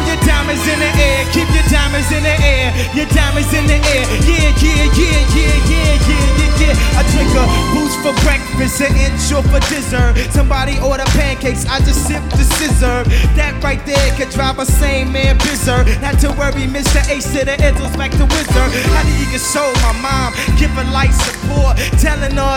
your diamonds in the air, keep your diamonds in the air, your diamonds in the air. Yeah, yeah, yeah, yeah, yeah, yeah, yeah, yeah. I drink a boost for breakfast, an inch or for dessert. Somebody order pancakes, I just sip the scissor. That right there could drive a sane man berserk. Not to worry, Mr. Ace to the Izzles back to Wizard. How do you get sold, my mom? Give her light support, telling her